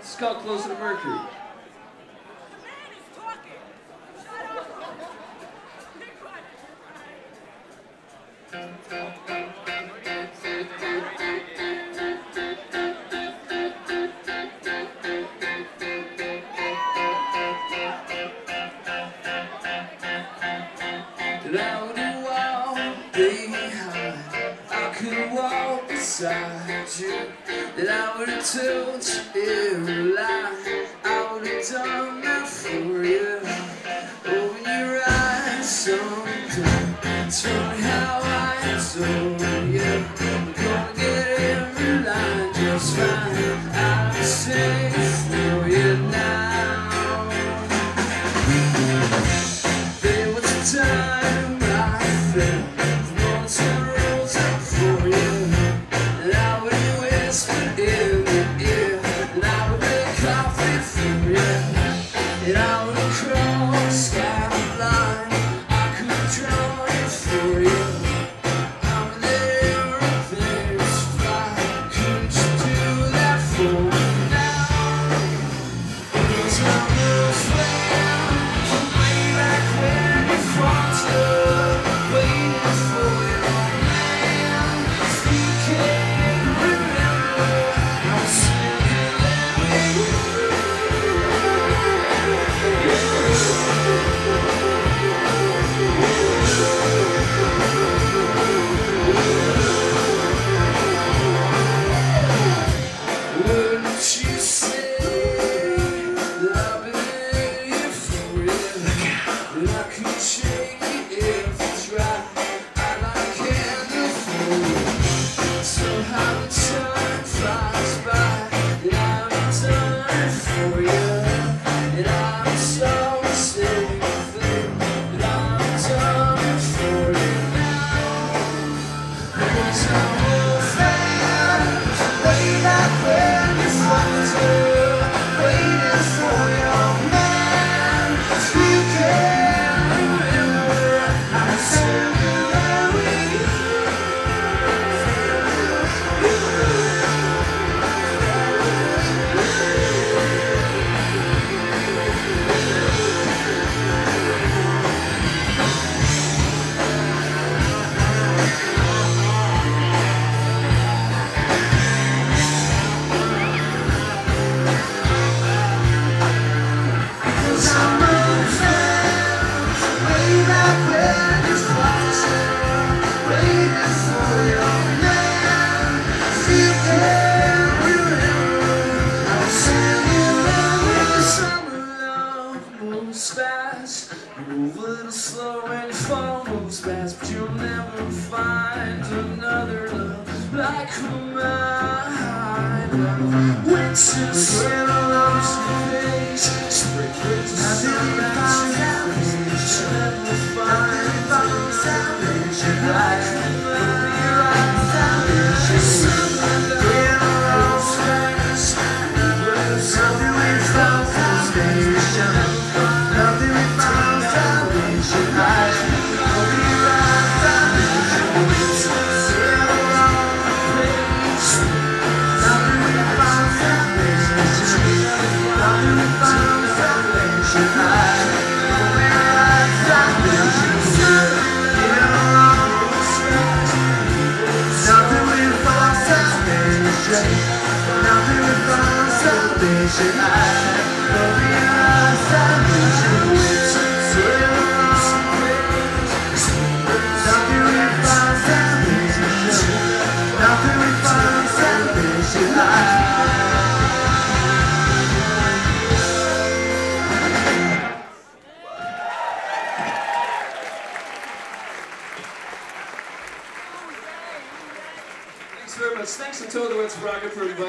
It's called Closer to Mercury. And I would walk behind, I could walk beside you, and I would have told you every lie, I would have done that for you. Open your eyes someday, tell me how I told you. I'm gonna get every line just fine, I'll sing for you now. There was a time I felt once I rose up for you, and I would whisper in your ear, and I would make coffee for you, and I would cross that line, I could draw it for you. I would let everything fly, couldn't you do that for me now? 'Cause I'm a fan from way back when you fought up, waiting for your man. If you can't remember, I'm singing with you. Wouldn't you say that I've been waiting for you? That I could shake it if I tried. I like candy for you. So how the time flies by, and I'm done for you. And I'm so sick of it, and I'm done for you now. 'Cause I'm a fan, way back when you fucked up, waiting for your man. If you can't remember, I'm singing with you. Cause I'm a fan, way back when you fucked up, waiting for your man. If you can't remember, I'm singing with the summer love moves fast. You move a little slow and your fall moves fast, but you'll never find another love like mine. Winter's when I lose your face, spring brings salvation. You'll never find salvation like mine. Summer love moves fast, nothing we found salvation. Nothing we found salvation like Thanks very much. Thanks to Toad the Wet Sprocket for inviting